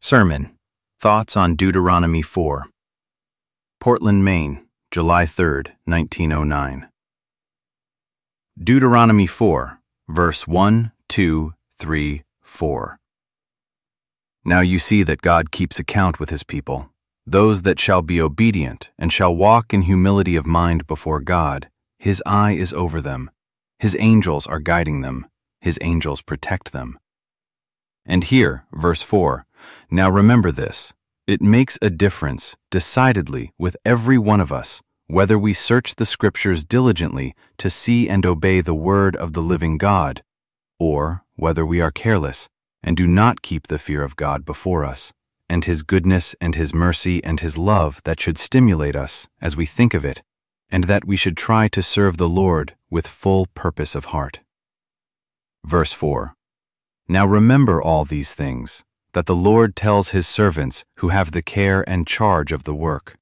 Sermon, Thoughts on Deuteronomy 4. Portland, Maine, July 3, 1909. Deuteronomy 4, verse 1, 2, 3, 4. Now you see that God keeps account with his people, those that shall be obedient and shall walk in humility of mind before God. His eye is over them. His angels are guiding them. His angels protect them. And here, verse 4, now remember this, it makes a difference, decidedly, with every one of us, whether we search the Scriptures diligently to see and obey the word of the living God, or whether we are careless and do not keep the fear of God before us, and his goodness and his mercy and his love that should stimulate us as we think of it, and that we should try to serve the Lord with full purpose of heart. Verse 4. Now remember all these things, that the Lord tells his servants who have the care and charge of the work.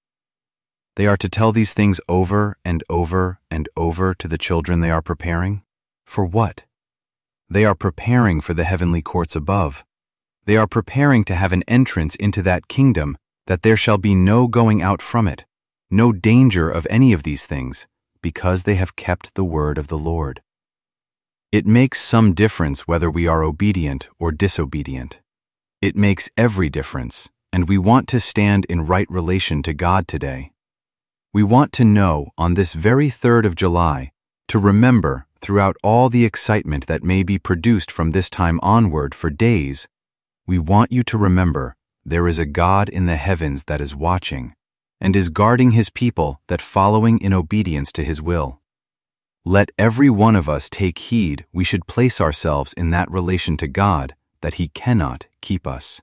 They are to tell these things over and over and over to the children they are preparing. For what? They are preparing for the heavenly courts above. They are preparing to have an entrance into that kingdom, that there shall be no going out from it, no danger of any of these things, because they have kept the word of the Lord. It makes some difference whether we are obedient or disobedient. It makes every difference, and we want to stand in right relation to God today. We want to know on this very 3rd of July, to remember throughout all the excitement that may be produced from this time onward for days, we want you to remember there is a God in the heavens that is watching, and is guarding his people that following in obedience to his will. Let every one of us take heed we should place ourselves in that relation to God that he cannot keep us.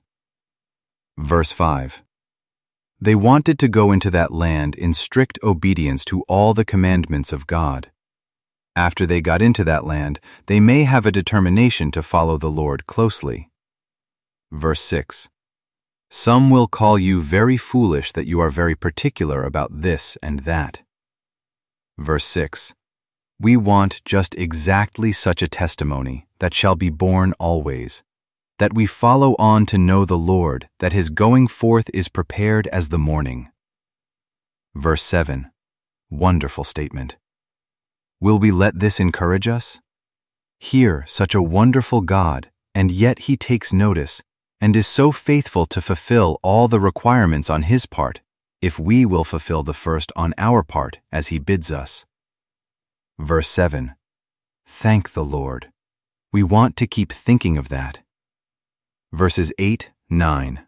Verse 5. They wanted to go into that land in strict obedience to all the commandments of God. After they got into that land, they may have a determination to follow the Lord closely. Verse 6. Some will call you very foolish that you are very particular about this and that. Verse 6. We want just exactly such a testimony that shall be borne always, that we follow on to know the Lord, that his going forth is prepared as the morning. Verse 7. Wonderful statement. Will we let this encourage us? Here, such a wonderful God, and yet he takes notice, and is so faithful to fulfill all the requirements on his part, if we will fulfill the first on our part as he bids us. Verse 7. Thank the Lord. We want to keep thinking of that. Verses 8, 9.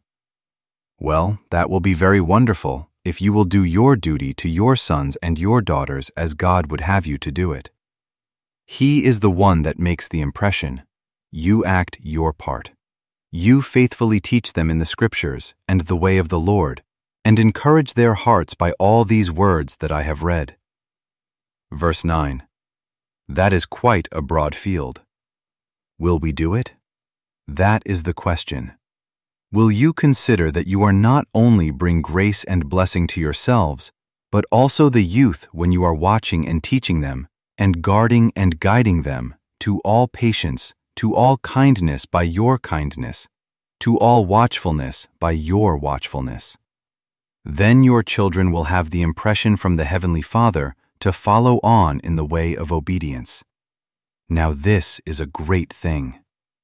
Well, that will be very wonderful if you will do your duty to your sons and your daughters as God would have you to do it. He is the one that makes the impression. You act your part. You faithfully teach them in the Scriptures and the way of the Lord, and encourage their hearts by all these words that I have read. Verse 9. That is quite a broad field. Will we do it? That is the question. Will you consider that you are not only bring grace and blessing to yourselves, but also the youth when you are watching and teaching them, and guarding and guiding them, to all patience, to all kindness by your kindness, to all watchfulness by your watchfulness? Then your children will have the impression from the Heavenly Father to follow on in the way of obedience. Now this is a great thing.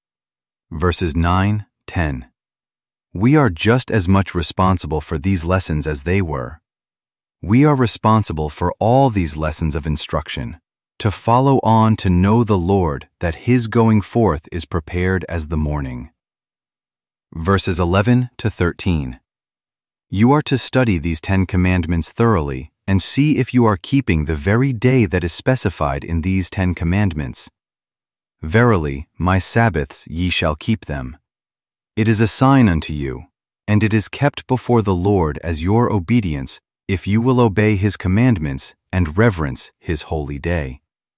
Verses 9, 10. We are just as much responsible for these lessons as they were. We are responsible for all these lessons of instruction, to follow on to know the Lord, that his going forth is prepared as the morning. Verses 11 to 13. You are to study these 10 commandments thoroughly, and see if you are keeping the very day that is specified in these 10 commandments. Verily, my Sabbaths ye shall keep them. It is a sign unto you, and it is kept before the Lord as your obedience, if you will obey his commandments and reverence his holy day.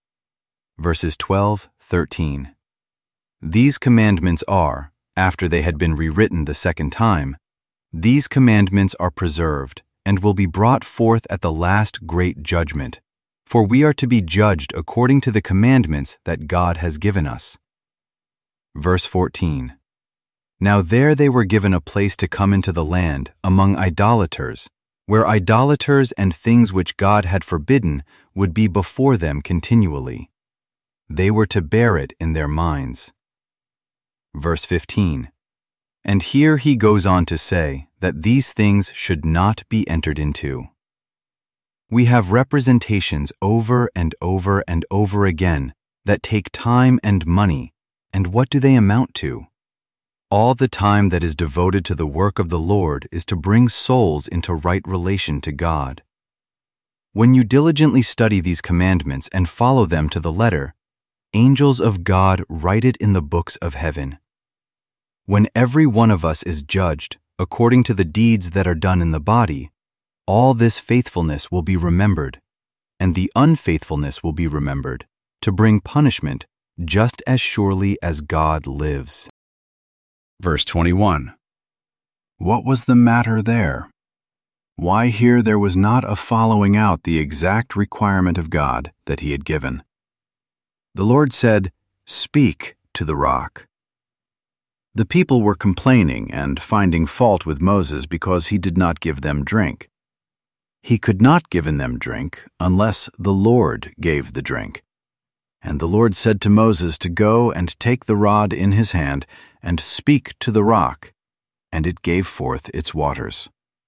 Verses 12, 13. These commandments are, after they had been rewritten the second time, these commandments are preserved, and will be brought forth at the last great judgment, for we are to be judged according to the commandments that God has given us. Verse 14. Now there they were given a place to come into the land among idolaters, where idolaters and things which God had forbidden would be before them continually. They were to bear it in their minds. Verse 15. And here he goes on to say that these things should not be entered into. We have representations over and over and over again that take time and money, and what do they amount to? All the time that is devoted to the work of the Lord is to bring souls into right relation to God. When you diligently study these commandments and follow them to the letter, angels of God write it in the books of heaven. When every one of us is judged according to the deeds that are done in the body, all this faithfulness will be remembered, and the unfaithfulness will be remembered, to bring punishment just as surely as God lives. Verse 21. What was the matter there? Why here there was not a following out the exact requirement of God that he had given. The Lord said, "Speak to the rock." The people were complaining and finding fault with Moses because he did not give them drink. He could not give them drink unless the Lord gave the drink. And the Lord said to Moses to go and take the rod in his hand and speak to the rock, and it gave forth its waters.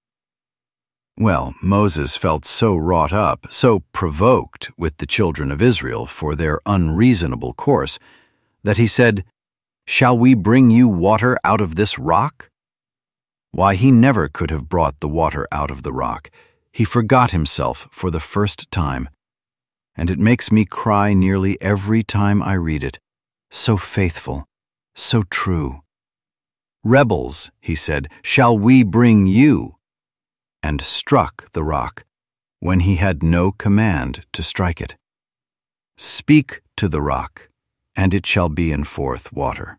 Well, Moses felt so wrought up, so provoked with the children of Israel for their unreasonable course, that he said, "Shall we bring you water out of this rock?" Why, he never could have brought the water out of the rock. He forgot himself for the first time, and it makes me cry nearly every time I read it. So faithful, so true. "Rebels," he said, "shall we bring you?" and struck the rock when he had no command to strike it. Speak to the rock, and it shall be in forth water.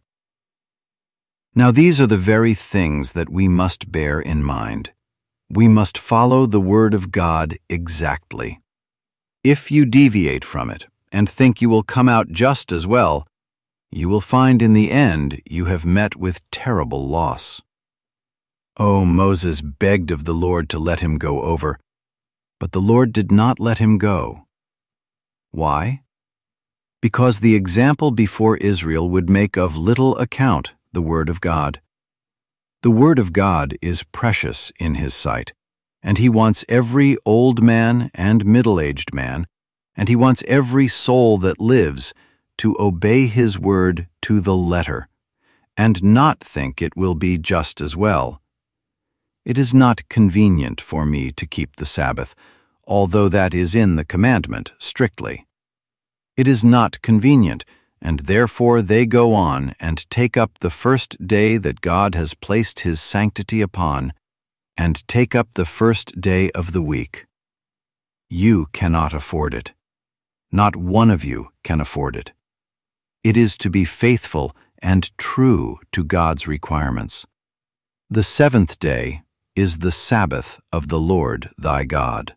Now these are the very things that we must bear in mind. We must follow the word of God exactly. If you deviate from it and think you will come out just as well, you will find in the end you have met with terrible loss. Oh, Moses begged of the Lord to let him go over, but the Lord did not let him go. Why? Because the example before Israel would make of little account the word of God. The word of God is precious in his sight, and he wants every old man and middle-aged man, and he wants every soul that lives to obey his word to the letter, and not think it will be just as well. It is not convenient for me to keep the Sabbath, although that is in the commandment strictly. It is not convenient, and therefore they go on and take up the first day that God has placed his sanctity upon, and take up the first day of the week. You cannot afford it. Not one of you can afford it. It is to be faithful and true to God's requirements. The seventh day is the Sabbath of the Lord thy God.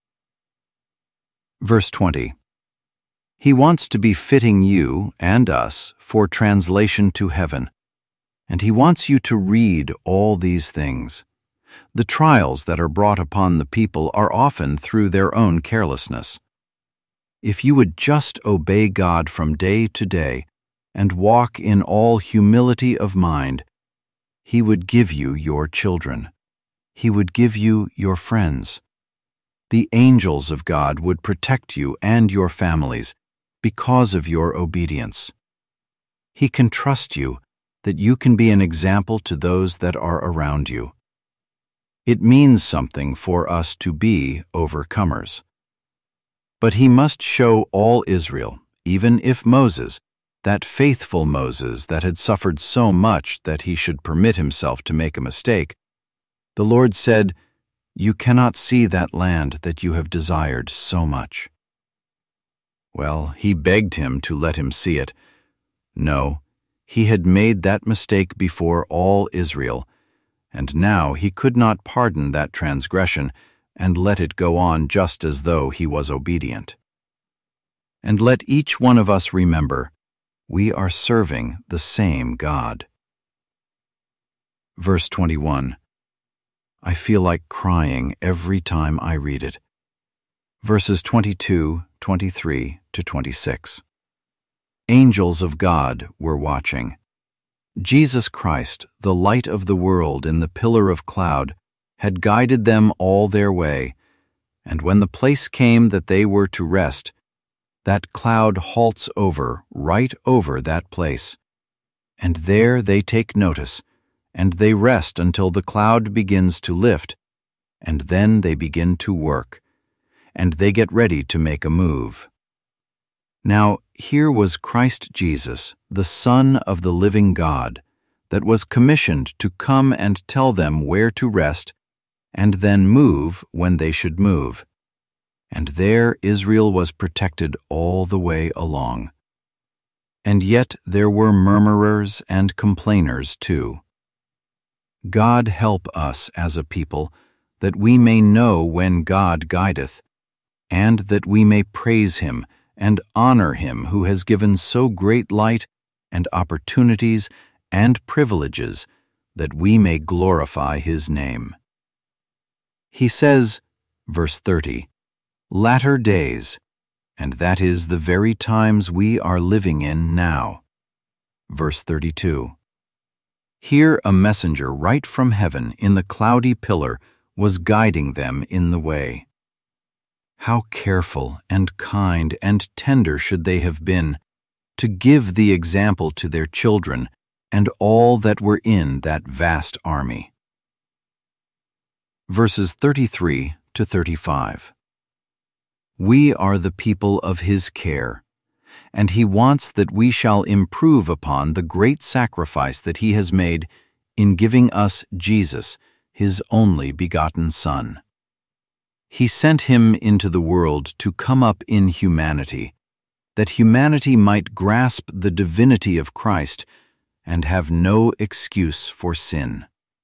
Verse 20. He wants to be fitting you and us for translation to heaven, and he wants you to read all these things. The trials that are brought upon the people are often through their own carelessness. If you would just obey God from day to day and walk in all humility of mind, he would give you your children. He would give you your friends. The angels of God would protect you and your families because of your obedience. He can trust you that you can be an example to those that are around you. It means something for us to be overcomers. But he must show all Israel, even if Moses, that faithful Moses that had suffered so much that he should permit himself to make a mistake, the Lord said, "You cannot see that land that you have desired so much." Well, he begged him to let him see it. No, he had made that mistake before all Israel, and now he could not pardon that transgression and let it go on just as though he was obedient. And let each one of us remember, we are serving the same God. Verse 21. I feel like crying every time I read it. Verses 22, 23 to 26. Angels of God were watching. Jesus Christ, the light of the world in the pillar of cloud, had guided them all their way, and when the place came that they were to rest, that cloud halts over, right over that place. And there they take notice, and they rest until the cloud begins to lift, and then they begin to work, and they get ready to make a move. Now, here was Christ Jesus, the Son of the living God, that was commissioned to come and tell them where to rest, and then move when they should move. And there Israel was protected all the way along. And yet there were murmurers and complainers too. God help us as a people, that we may know when God guideth, and that we may praise Him and honor Him who has given so great light and opportunities and privileges that we may glorify His name. He says, verse 30, latter days, and that is the very times we are living in now. Verse 32. Here a messenger right from heaven in the cloudy pillar was guiding them in the way. How careful and kind and tender should they have been to give the example to their children and all that were in that vast army. Verses 33 to 35. We are the people of His care, and He wants that we shall improve upon the great sacrifice that He has made in giving us Jesus, His only begotten Son. He sent Him into the world to come up in humanity, that humanity might grasp the divinity of Christ and have no excuse for sin.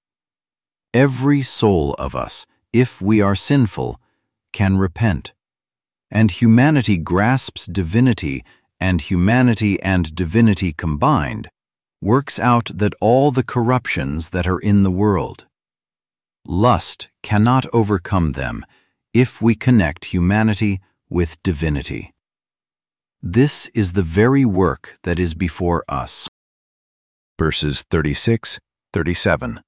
Every soul of us, if we are sinful, can repent, and humanity grasps divinity, and humanity and divinity combined works out that all the corruptions that are in the world. Lust cannot overcome them if we connect humanity with divinity. This is the very work that is before us. Verses 36, 37.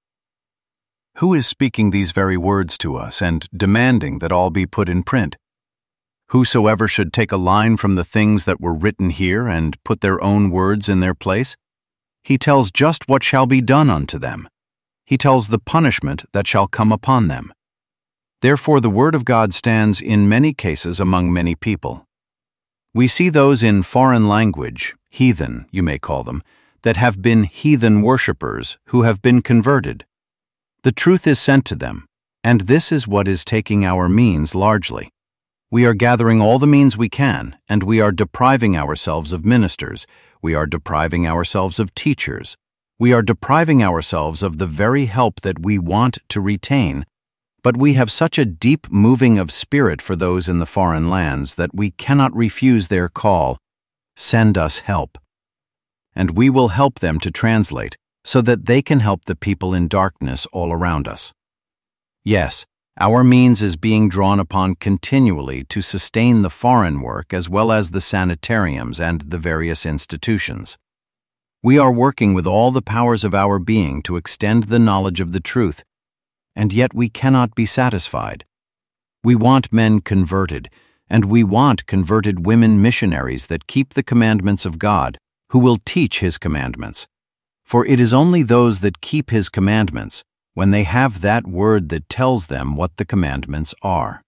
Who is speaking these very words to us and demanding that all be put in print? Whosoever should take a line from the things that were written here and put their own words in their place, he tells just what shall be done unto them. He tells the punishment that shall come upon them. Therefore the word of God stands in many cases among many people. We see those in foreign language, heathen, you may call them, that have been heathen worshippers who have been converted. The truth is sent to them, and this is what is taking our means largely. We are gathering all the means we can, and we are depriving ourselves of ministers. We are depriving ourselves of teachers. We are depriving ourselves of the very help that we want to retain. But we have such a deep moving of spirit for those in the foreign lands that we cannot refuse their call, send us help. And we will help them to translate, so that they can help the people in darkness all around us. Yes, our means is being drawn upon continually to sustain the foreign work as well as the sanitariums and the various institutions. We are working with all the powers of our being to extend the knowledge of the truth, and yet we cannot be satisfied. We want men converted, and we want converted women missionaries that keep the commandments of God, who will teach His commandments. For it is only those that keep His commandments, when they have that word that tells them what the commandments are.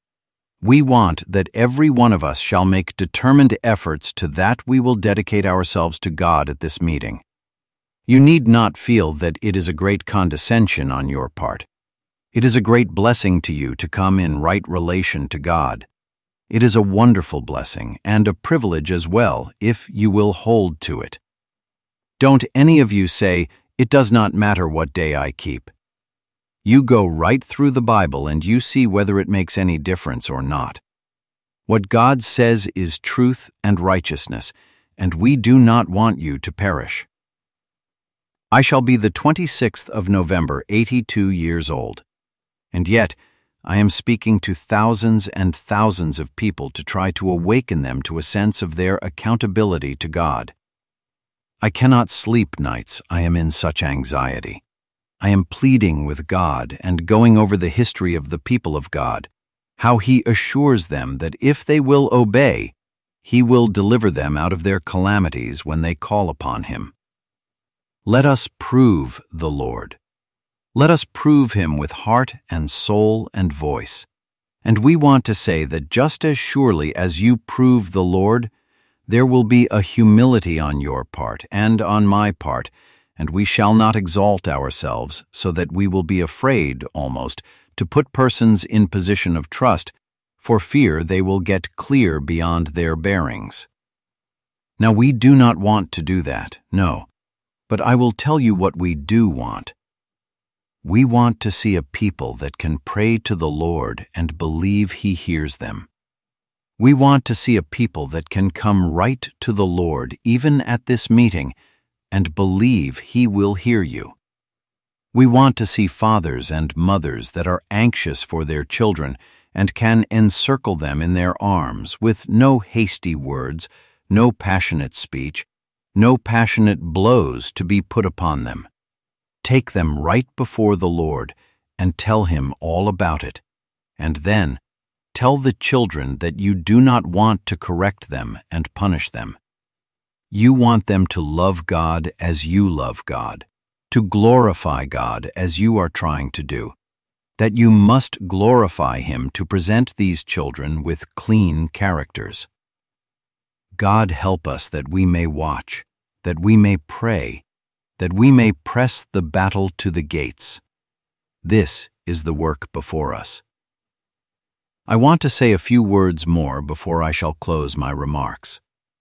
We want that every one of us shall make determined efforts to that we will dedicate ourselves to God at this meeting. You need not feel that it is a great condescension on your part. It is a great blessing to you to come in right relation to God. It is a wonderful blessing and a privilege as well if you will hold to it. Don't any of you say, "It does not matter what day I keep." You go right through the Bible and you see whether it makes any difference or not. What God says is truth and righteousness, and we do not want you to perish. I shall be the 26th of November, 82 years old. And yet, I am speaking to thousands and thousands of people to try to awaken them to a sense of their accountability to God. I cannot sleep nights, I am in such anxiety. I am pleading with God and going over the history of the people of God, how He assures them that if they will obey, He will deliver them out of their calamities when they call upon Him. Let us prove the Lord. Let us prove Him with heart and soul and voice. And we want to say that just as surely as you prove the Lord, there will be a humility on your part and on my part, and we shall not exalt ourselves so that we will be afraid, almost, to put persons in position of trust, for fear they will get clear beyond their bearings. Now we do not want to do that, no, but I will tell you what we do want. We want to see a people that can pray to the Lord and believe He hears them. We want to see a people that can come right to the Lord, even at this meeting, and believe He will hear you. We want to see fathers and mothers that are anxious for their children and can encircle them in their arms with no hasty words, no passionate speech, no passionate blows to be put upon them. Take them right before the Lord and tell Him all about it, and then tell the children that you do not want to correct them and punish them. You want them to love God as you love God, to glorify God as you are trying to do, that you must glorify Him to present these children with clean characters. God help us that we may watch, that we may pray, that we may press the battle to the gates. This is the work before us. I want to say a few words more before I shall close my remarks.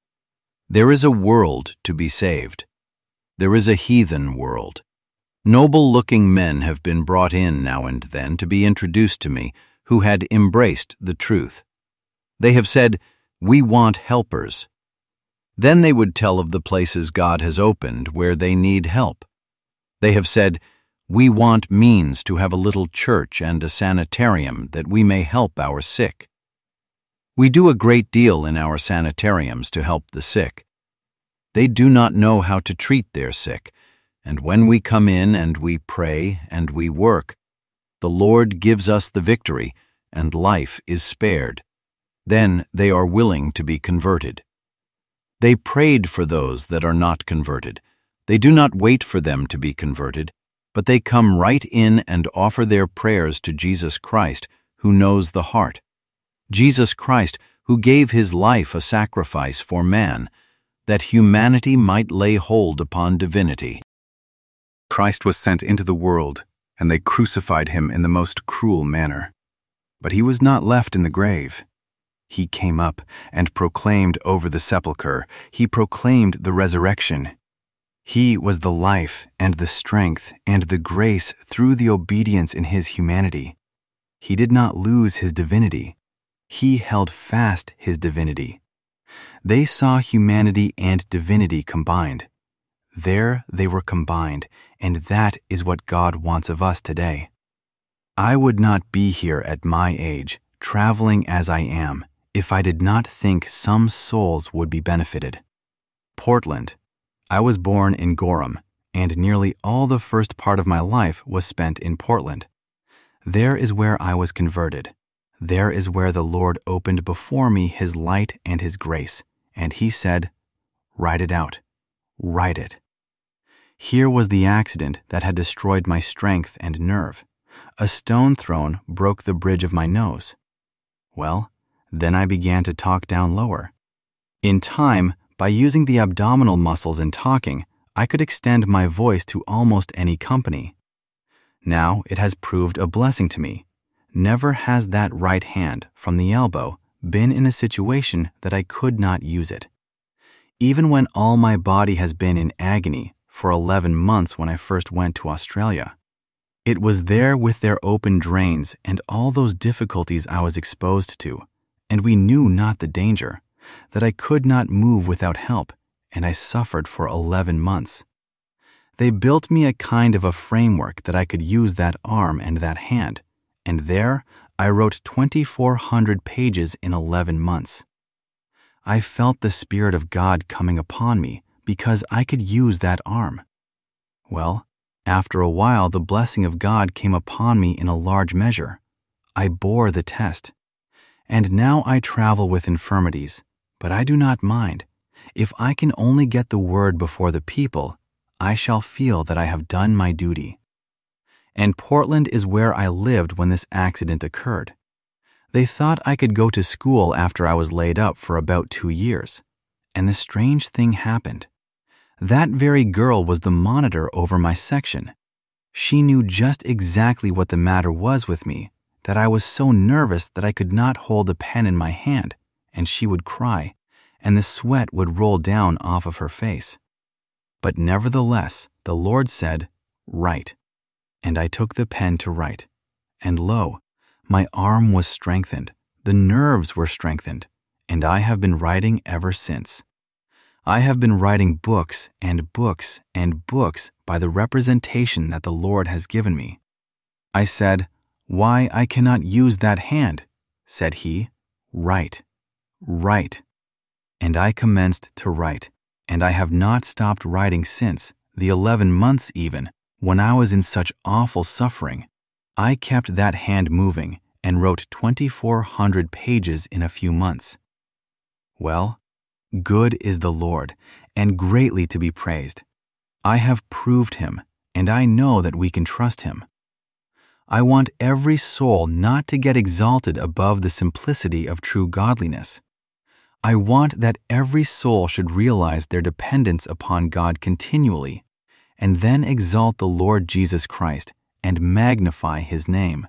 There is a world to be saved. There is a heathen world. Noble-looking men have been brought in now and then to be introduced to me who had embraced the truth. They have said, "We want helpers." Then they would tell of the places God has opened where they need help. They have said, "We want means to have a little church and a sanitarium that we may help our sick." We do a great deal in our sanitariums to help the sick. They do not know how to treat their sick, and when we come in and we pray and we work, the Lord gives us the victory and life is spared. Then they are willing to be converted. They prayed for those that are not converted. They do not wait for them to be converted, but they come right in and offer their prayers to Jesus Christ, who knows the heart. Jesus Christ, who gave His life a sacrifice for man, that humanity might lay hold upon divinity. Christ was sent into the world, and they crucified Him in the most cruel manner. But He was not left in the grave. He came up and proclaimed over the sepulchre. He proclaimed the resurrection. He was the life and the strength and the grace through the obedience in His humanity. He did not lose His divinity. He held fast His divinity. They saw humanity and divinity combined. There they were combined, and that is what God wants of us today. I would not be here at my age, traveling as I am, if I did not think some souls would be benefited. Portland. I was born in Gorham, and nearly all the first part of my life was spent in Portland. There is where I was converted. There is where the Lord opened before me His light and His grace, and He said, "Write it out. Write it." Here was the accident that had destroyed my strength and nerve. A stone thrown broke the bridge of my nose. Well, then I began to talk down lower. In time, by using the abdominal muscles in talking, I could extend my voice to almost any company. Now it has proved a blessing to me. Never has that right hand, from the elbow, been in a situation that I could not use it. Even when all my body has been in agony for 11 months when I first went to Australia, it was there with their open drains and all those difficulties I was exposed to, and we knew not the danger, that I could not move without help, and I suffered for 11 months. They built me a kind of a framework that I could use that arm and that hand, and there I wrote 2,400 pages in 11 months. I felt the Spirit of God coming upon me because I could use that arm. Well, after a while the blessing of God came upon me in a large measure. I bore the test. And now I travel with infirmities, but I do not mind. If I can only get the word before the people, I shall feel that I have done my duty. And Portland is where I lived when this accident occurred. They thought I could go to school after I was laid up for about 2 years. And the strange thing happened. That very girl was the monitor over my section. She knew just exactly what the matter was with me, that I was so nervous that I could not hold a pen in my hand, and she would cry, and the sweat would roll down off of her face. But nevertheless, the Lord said, "Write." And I took the pen to write. And lo, my arm was strengthened, the nerves were strengthened, and I have been writing ever since. I have been writing books and books and books by the representation that the Lord has given me. I said, "Why, I cannot use that hand." Said he, "Write, write." And I commenced to write, and I have not stopped writing since, the 11 months even, when I was in such awful suffering. I kept that hand moving and wrote 2,400 pages in a few months. Well, good is the Lord, and greatly to be praised. I have proved him, and I know that we can trust him. I want every soul not to get exalted above the simplicity of true godliness. I want that every soul should realize their dependence upon God continually, and then exalt the Lord Jesus Christ and magnify his name.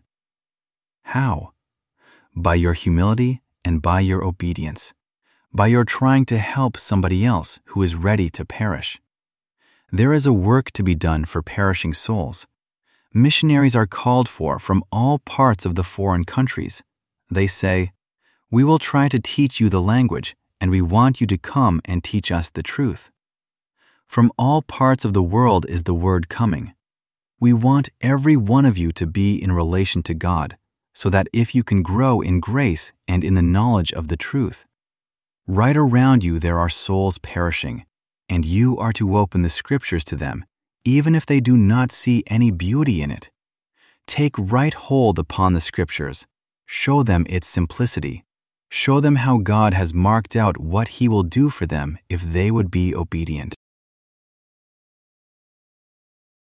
How? By your humility and by your obedience, by your trying to help somebody else who is ready to perish. There is a work to be done for perishing souls. Missionaries are called for from all parts of the foreign countries. They say, "We will try to teach you the language, and we want you to come and teach us the truth." From all parts of the world is the word coming. We want every one of you to be in relation to God, so that if you can grow in grace and in the knowledge of the truth. Right around you there are souls perishing, and you are to open the Scriptures to them, even if they do not see any beauty in it. Take right hold upon the Scriptures. Show them its simplicity. Show them how God has marked out what he will do for them if they would be obedient.